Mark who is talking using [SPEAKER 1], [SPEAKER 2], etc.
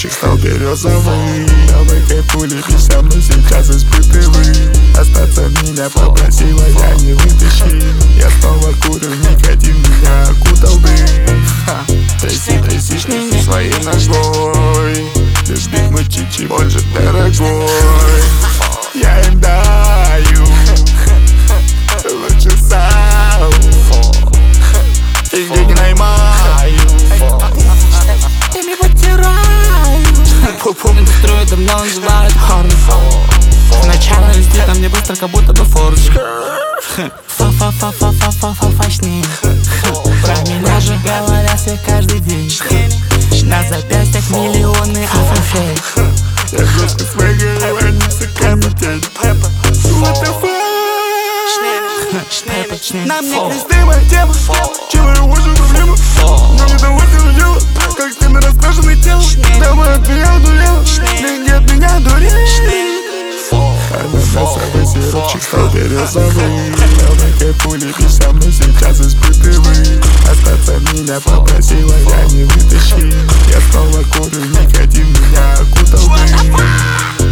[SPEAKER 1] сиротчик стал березовый. Давай кайфули, со мной сейчас испытывай. Остаться меня попросила, я не вытащил. Я снова курю, никотин меня окутал дым. Тряси своей ногой, любить мы чичи больше, дорогой. Я им даю лучше сам, их деньги наймаю,
[SPEAKER 2] ими потираю. Помню, строят, а меня называют Хорн. Сначала летит, а мне быстро, как будто бы Фордж. Фа-фа-фа-фа-фа-фа-фа-фашни. Про меня же говорят все каждый день. На запястьях миллионы афрофей.
[SPEAKER 1] Я жестко свегаю, они все комитет. What the fuck?
[SPEAKER 2] На мне
[SPEAKER 1] Ты моя тема, чего очень проблема. Но не того дело, как с ними раскрашенное тело. Давай от меня дурела, деньги от меня дурели. Ананасовый сиропчик стал березовый. Давай кайфули, со мной сейчас испытывай. Остаться меня попросила, я не вытащил. Я снова курю, никотин меня окутал дым.